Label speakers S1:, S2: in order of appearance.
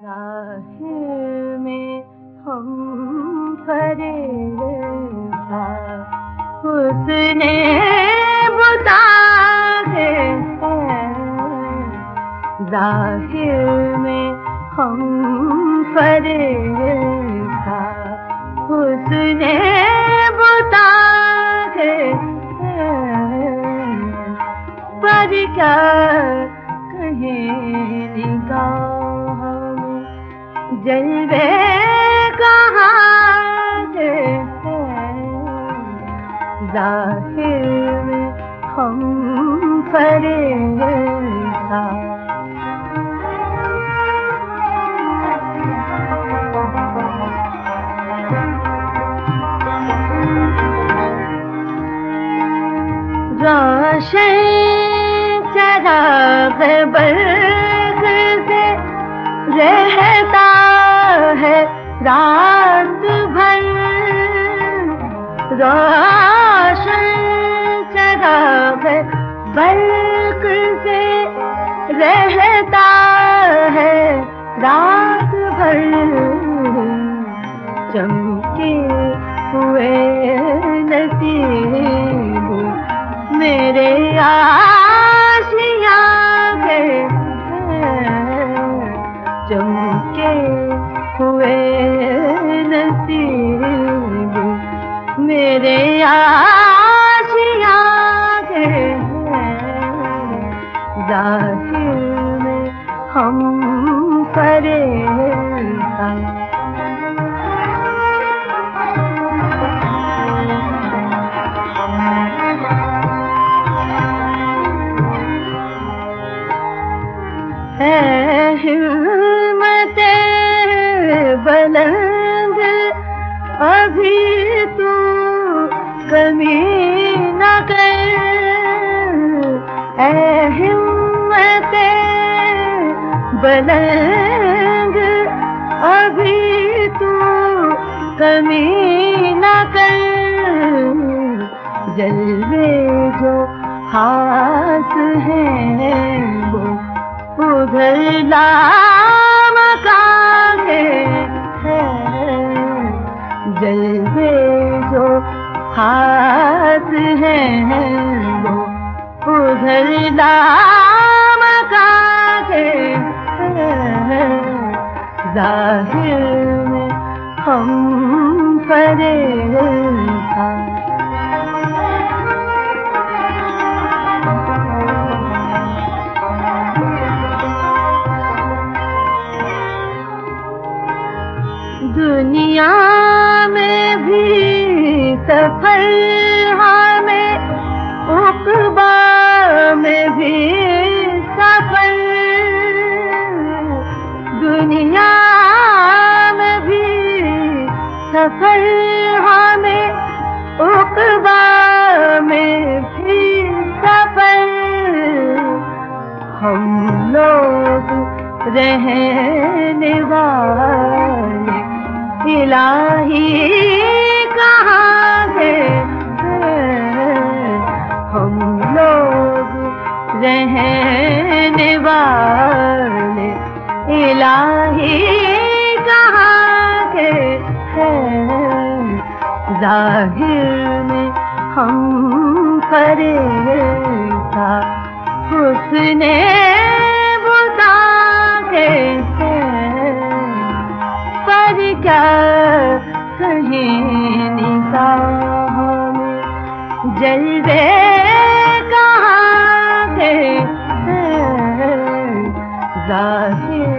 S1: जाहिर में हम फरेबा हुस्ने बुता है, जाहिर में हम फरेबा हुस्ने बुता है, पर क्या कहें निगाह में जलवे कहाँ है, जाहिर में हम फरेबा। रोशन चराग बर्ग से रहता है रात भर, रोशन चराग बर्ग से रहता है रात भर, चमके हुए नसीब मेरे आशियाँ के, चमके हुए नसीब मेरे आशियाँ के, जाहिर में हम फरेबा। हिम्मते बुलंद अभी तू कमी न कर, ऐ हिम्मते बुलंद अभी तू कमी न कर, जलवे जो खास हैं वो उधर लामकान है, जलवे जो खास हैं वो उधर लामकान है, जाहिर में हम फरेबा। दुनिया में भी सफर हमें, उक़बा में भी सफर, दुनिया में भी सफर हमें, उक़बा में भी सफर, हम लोग रहने वाले इलाही कहाँ है, हम लोग रहने वाले इलाही कहाँ के, जाहिर में हम फरेबा हुस्ने बुता के, पर क्या कहें निगाह में जलवे कहाँ के, जाहिर